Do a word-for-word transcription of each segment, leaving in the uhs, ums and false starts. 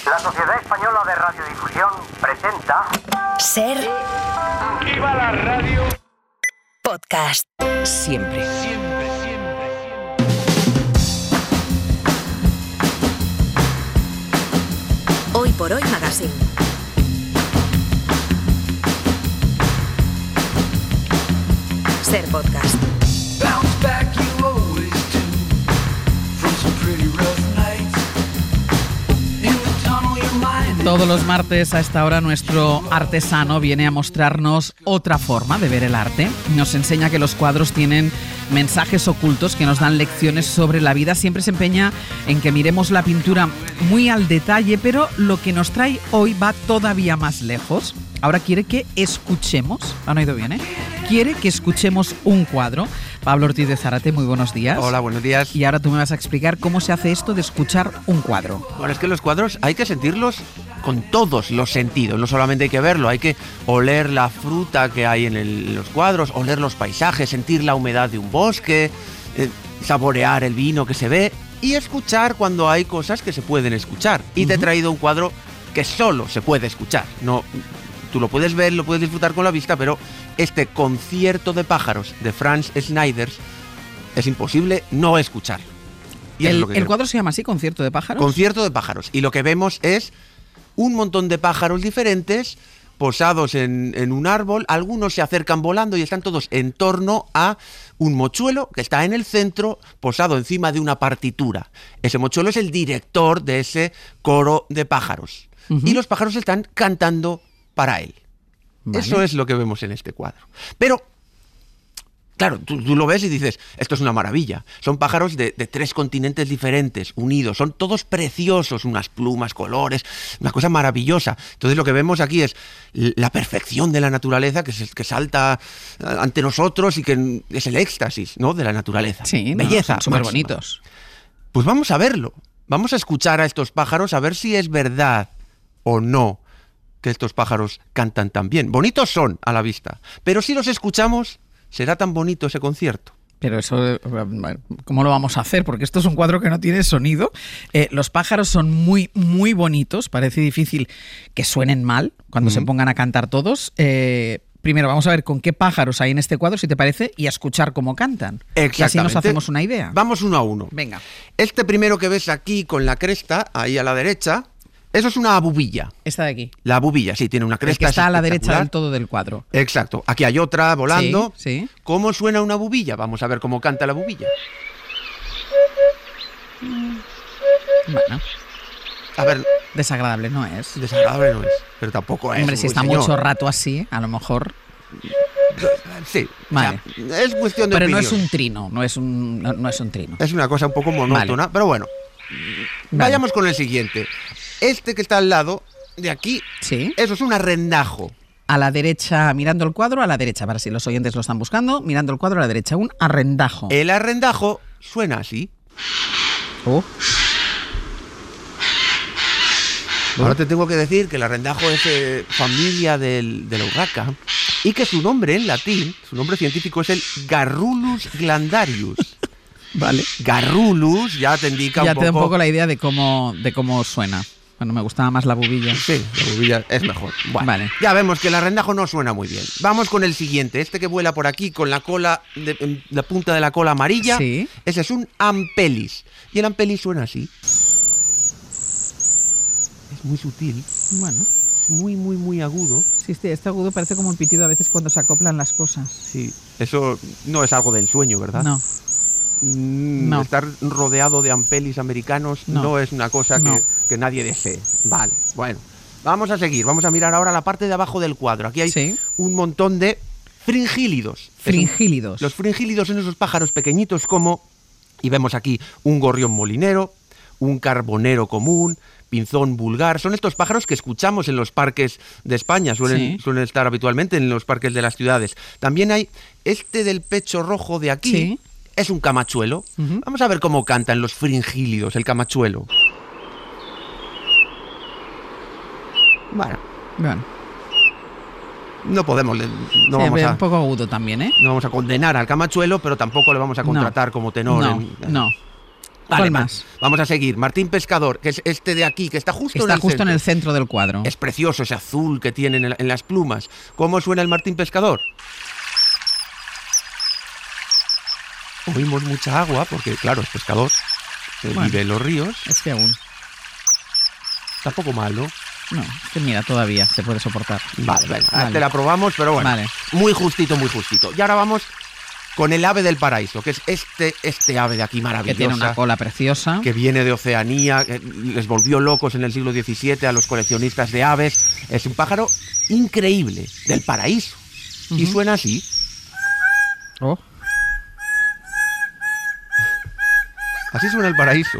La Sociedad Española de Radiodifusión presenta... Ser... ¡Viva la radio! Podcast. Siempre. Siempre, siempre, siempre. Hoy por Hoy Magazine. Ser Podcast. Bounce back, you always do. From some pretty rough nights. In the tunnel, your mind. Todos los martes a esta hora nuestro artesano viene a mostrarnos otra forma de ver el arte. Nos enseña que los cuadros tienen mensajes ocultos que nos dan lecciones sobre la vida. Siempre se empeña en que miremos la pintura muy al detalle, pero lo que nos trae hoy va todavía más lejos. Ahora quiere que escuchemos, ¿han oído bien, eh? Quiere que escuchemos un cuadro. Pablo Ortiz de Zárate, muy buenos días. Hola, buenos días. Y ahora tú me vas a explicar cómo se hace esto de escuchar un cuadro. Bueno, es que los cuadros hay que sentirlos con todos los sentidos. No solamente hay que verlo, hay que oler la fruta que hay en el- los cuadros, oler los paisajes, sentir la humedad de un bosque, eh, saborear el vino que se ve y escuchar cuando hay cosas que se pueden escuchar. Y te he traído un cuadro que solo se puede escuchar. No, tú lo puedes ver, lo puedes disfrutar con la vista, pero este concierto de pájaros de Franz Schneider es imposible no escuchar. Y es El, lo que el quiero. cuadro se llama así, Concierto de Pájaros. Concierto de pájaros. Y lo que vemos es un montón de pájaros diferentes posados en, en un árbol. Algunos se acercan volando y están todos en torno a un mochuelo que está en el centro, posado encima de una partitura. Ese mochuelo es el director de ese coro de pájaros. Y los pájaros están cantando para él. Vale. Eso es lo que vemos en este cuadro. Pero, claro, tú, tú lo ves y dices, esto es una maravilla. Son pájaros de, de tres continentes diferentes, unidos. Son todos preciosos, unas plumas, colores, una cosa maravillosa. Entonces lo que vemos aquí es l- la perfección de la naturaleza que, se- que salta eh, ante nosotros y que es el éxtasis, ¿no?, de la naturaleza. Sí, no, belleza. son súper máxima. bonitos. Pues vamos a verlo. Vamos a escuchar a estos pájaros a ver si es verdad o no que estos pájaros cantan tan bien. Bonitos son a la vista, pero si los escuchamos, será tan bonito ese concierto. Pero eso, eh, ¿cómo lo vamos a hacer? Porque esto es un cuadro que no tiene sonido. Eh, los pájaros son muy, muy bonitos. Parece difícil que suenen mal cuando se pongan a cantar todos. Eh, primero vamos a ver con qué pájaros hay en este cuadro, si te parece, y a escuchar cómo cantan. Y así nos Exactamente. hacemos una idea. Vamos uno a uno. Venga. Este primero que ves aquí con la cresta, ahí a la derecha, eso es una abubilla. Esta de aquí. La abubilla, sí, tiene una El cresta. que está es a la derecha espectacular. del todo del cuadro. Exacto. Aquí hay otra volando. Sí, sí. ¿Cómo suena una abubilla? Vamos a ver cómo canta la abubilla. Bueno, A ver, desagradable no es. desagradable no es, pero tampoco es. Hombre, si está ruiseñor. mucho rato así, a lo mejor... Sí, Vale. o sea, es cuestión de Pero no opinión. es un trino, no es un, no, no es un trino. Es una cosa un poco monótona, Vale. pero bueno. Vale. Vayamos con el siguiente. Este que está al lado de aquí, Sí. eso es un arrendajo. A la derecha, mirando el cuadro, a la derecha, para si los oyentes lo están buscando, mirando el cuadro a la derecha, un arrendajo. El arrendajo suena así. Oh. Ahora te tengo que decir que el arrendajo es eh, familia del, de la urraca y que su nombre en latín, su nombre científico es el Garrulus glandarius. Vale. Garrulus ya te indica Ya un te da un poco... poco la idea de cómo, de cómo suena. Bueno, me gustaba más la bubilla. Sí, la bubilla es mejor. Bueno, Vale. ya vemos que el arrendajo no suena muy bien. Vamos con el siguiente. Este que vuela por aquí con la cola, de, en la punta de la cola amarilla. Sí. Ese es un ampelis. Y el ampelis suena así. Es muy sutil, Bueno, es muy, muy, muy agudo. sí, este, este agudo parece como el pitido a veces cuando se acoplan las cosas. Sí, eso no es algo de ensueño, ¿verdad? No, Mm, No. Estar rodeado de ampelis americanos no, No. es una cosa que, No. que nadie desee. Vale, bueno. Vamos a seguir, vamos a mirar ahora la parte de abajo del cuadro. Aquí hay Sí. un montón de fringílidos. Es un- fringílidos. Los fringílidos son esos pájaros pequeñitos como, y vemos aquí un gorrión molinero, un carbonero común, pinzón vulgar. Son estos pájaros que escuchamos en los parques de España, suelen, Sí. suelen estar habitualmente en los parques de las ciudades. También hay este del pecho rojo de aquí, Sí. es un camachuelo. Ujú. Vamos a ver cómo cantan los fringílidos, el camachuelo. Bueno, Bueno, no podemos, le- no, sí, vamos a, un poco agudo también, ¿eh? no vamos a condenar al camachuelo, pero tampoco le vamos a contratar como tenor. No, en- en- no. ¿Cuál Vale, más? Vamos a seguir. Martín Pescador, que es este de aquí, que está justo Está en el justo centro. en el centro del cuadro. Es precioso ese azul que tienen en, en las plumas. ¿Cómo suena el Martín Pescador? Oímos mucha agua, porque claro, es pescador. eh, Bueno. Vive en los ríos. Este aún. Tampoco mal, ¿no? No, es que mira, todavía se puede soportar. Vale, venga, Vale. te la probamos, pero bueno. Vale. Muy justito, muy justito. Y ahora vamos con el ave del paraíso, que es este, este ave de aquí Que maravillosa. tiene una cola preciosa. Que viene de Oceanía, que les volvió locos en el siglo diecisiete a los coleccionistas de aves. Es un pájaro increíble, del paraíso. Y Ujú. suena así. Oh. Así suena el paraíso.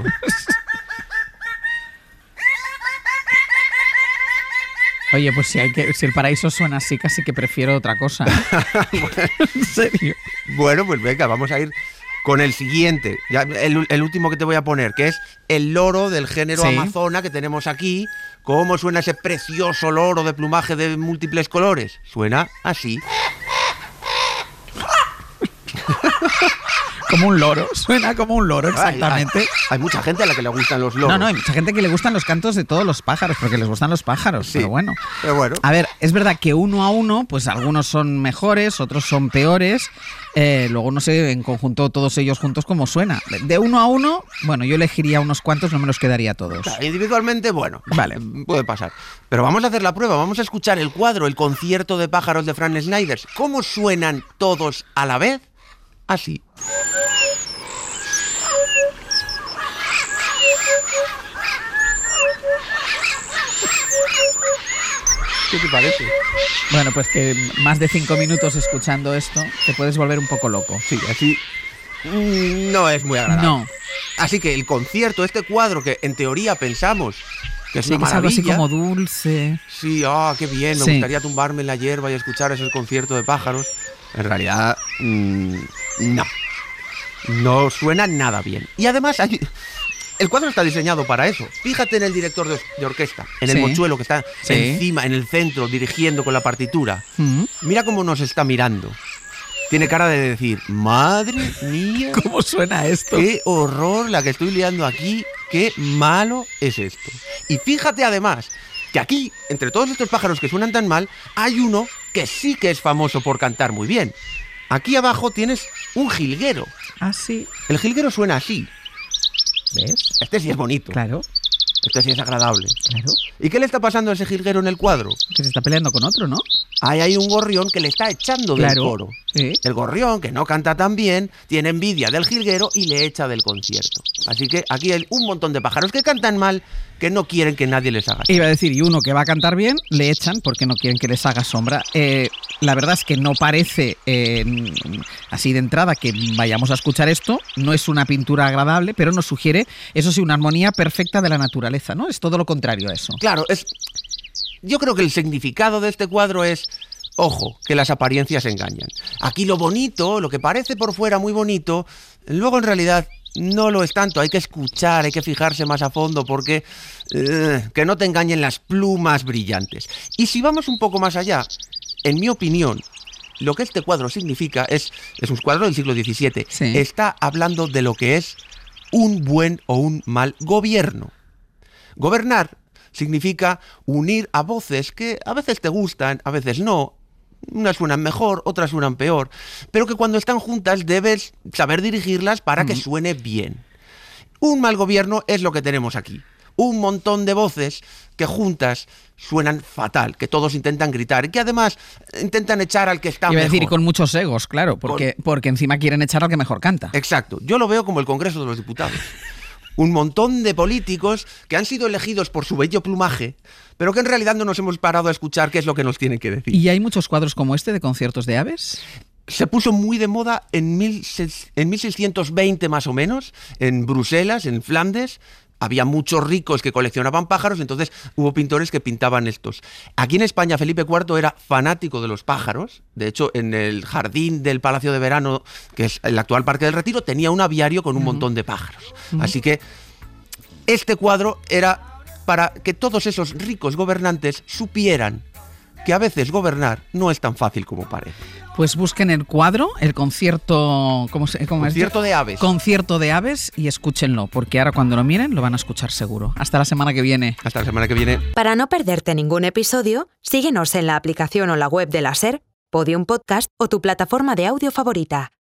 Oye, pues si, hay que, si el paraíso suena así, casi que prefiero otra cosa. ¿Eh? ¿En serio? Bueno, pues venga, vamos a ir con el siguiente. Ya, el, el último que te voy a poner, que es el loro del género Sí. amazona que tenemos aquí. ¿Cómo suena ese precioso loro de plumaje de múltiples colores? Suena así. Como un loro. Suena como un loro, exactamente. Hay, hay- hay mucha gente a la que le gustan los loros. No, no, hay mucha gente que le gustan los cantos de todos los pájaros, porque les gustan los pájaros, Sí, pero bueno. Pero bueno. A ver, es verdad que uno a uno, pues algunos son mejores, otros son peores. Eh, luego no sé en conjunto todos ellos juntos cómo suena. De uno a uno, bueno, yo elegiría unos cuantos, no me los quedaría todos. Claro, individualmente, bueno, Vale. puede pasar. Pero vamos a hacer la prueba, vamos a escuchar el cuadro, el concierto de pájaros de Frank Snyder. ¿Cómo suenan todos a la vez? Así. ¿Qué te parece? Bueno, pues que más de cinco minutos escuchando esto, te puedes volver un poco loco. Sí, así mm, no es muy agradable. No, Así que el concierto, este cuadro que en teoría pensamos que es sí, una que es algo así maravilla. como dulce. Sí, ah, qué bien, me Sí. gustaría tumbarme en la hierba y escuchar ese concierto de pájaros. En realidad, mm, no. No suena nada bien. Y además, hay- el cuadro está diseñado para eso. Fíjate en el director de, de orquesta, en el Sí. mochuelo que está Sí. encima, en el centro, dirigiendo con la partitura. Mm. Mira cómo nos está mirando. Tiene cara de decir, madre mía, ¿Cómo suena esto? qué horror la que estoy liando aquí, qué malo es esto. Y fíjate además que aquí, entre todos estos pájaros que suenan tan mal, hay uno que sí que es famoso por cantar muy bien. Aquí abajo tienes un jilguero. Ah, sí. El jilguero suena así. ¿Ves? Este sí es bonito. Claro, Este sí es agradable. claro. ¿Y qué le está pasando a ese jilguero en el cuadro? Que se está peleando con otro, ¿no? Ahí hay un gorrión que le está echando del Claro. coro. Sí. El gorrión, que no canta tan bien, tiene envidia del jilguero y le echa del concierto. Así que aquí hay un montón de pájaros que cantan mal, que no quieren que nadie les haga. Iba a decir, y uno que va a cantar bien, le echan porque no quieren que les haga sombra. Eh, la verdad es que no parece, eh, así de entrada, que vayamos a escuchar esto. No es una pintura agradable, pero nos sugiere, eso sí, una armonía perfecta de la naturaleza, ¿no? Es todo lo contrario a eso. Claro, es. Yo creo que el significado de este cuadro es. Ojo, que las apariencias engañan. Aquí lo bonito, lo que parece por fuera muy bonito, luego en realidad no lo es tanto. Hay que escuchar, hay que fijarse más a fondo porque eh, que no te engañen las plumas brillantes. Y si vamos un poco más allá, en mi opinión, lo que este cuadro significa es, es un cuadro del siglo diecisiete. Sí. Está hablando de lo que es un buen o un mal gobierno. Gobernar significa unir a voces que a veces te gustan, a veces no. Unas suenan mejor, otras suenan peor, pero que cuando están juntas debes saber dirigirlas para que suene bien. Un mal gobierno es lo que tenemos aquí. Un montón de voces que juntas suenan fatal, que todos intentan gritar y que además intentan echar al que está Iba a mejor. decir, y con muchos egos, claro, porque, porque encima quieren echar al que mejor canta. Exacto. Yo lo veo como el Congreso de los Diputados. Un montón de políticos que han sido elegidos por su bello plumaje, pero que en realidad no nos hemos parado a escuchar qué es lo que nos tienen que decir. ¿Y hay muchos cuadros como este de conciertos de aves? Se puso muy de moda en, mil seiscientos veinte más o menos, en Bruselas, en Flandes. Había muchos ricos que coleccionaban pájaros, entonces hubo pintores que pintaban estos. Aquí en España, Felipe cuarto era fanático de los pájaros. De hecho, en el jardín del Palacio de Verano, que es el actual Parque del Retiro, tenía un aviario con un uh-huh. montón de pájaros. Uh-huh. Así que este cuadro era para que todos esos ricos gobernantes supieran que a veces gobernar no es tan fácil como parece. Pues busquen el cuadro, el concierto, ¿cómo se, cómo Concierto es? de aves. Concierto de aves y escúchenlo, porque ahora cuando lo miren lo van a escuchar seguro. Hasta la semana que viene. Hasta la semana que viene. Para no perderte ningún episodio, síguenos en la aplicación o la web de la SER, Podium Podcast o tu plataforma de audio favorita.